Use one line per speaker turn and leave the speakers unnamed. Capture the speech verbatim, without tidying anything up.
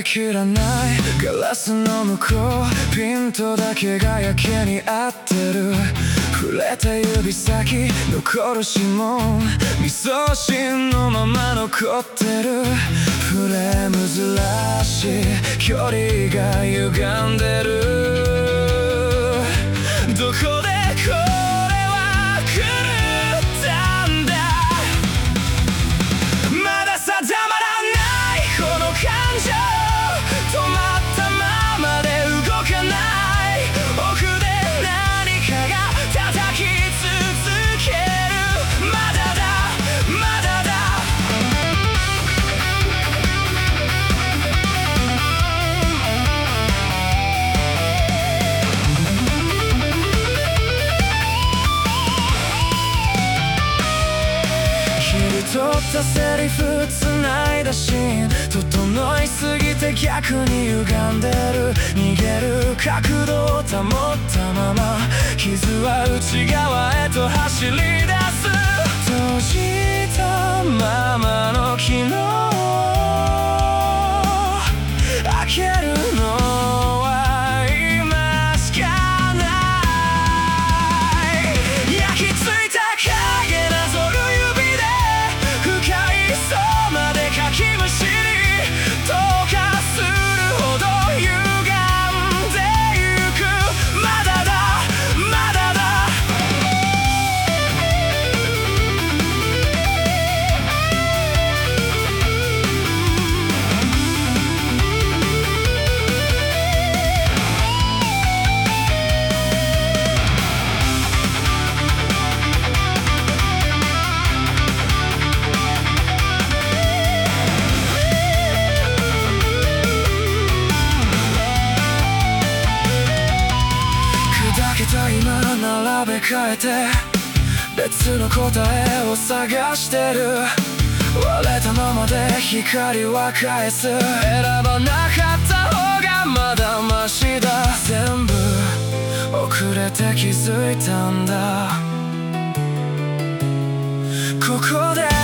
切らないガラスの向こう、ピントだけがやけに合ってる。触れた指先残る指紋、味噌汁のまま残ってる。フレームずらし距離が歪んでる。どこでこれは狂ったんだ。まだ定まらないこの感情、止まったままで動かない。奥で何かが叩き続ける。まだだまだだ。取ったセリフ繋いだシーン、整いすぎて逆に歪んでる。逃げる角度を保ったまま、傷は内側へと走り出す。閉じたままの昨日、開けるのは今しかない。焼き付いた影なぞる指で深い層までかきむしり、透過するほど歪んでゆく。まだだまだだ。今並べ替えて別の答えを探してる。割れたままで光は返す。選ばなかった方がまだマシだ。全部遅れて気づいたんだ。ここで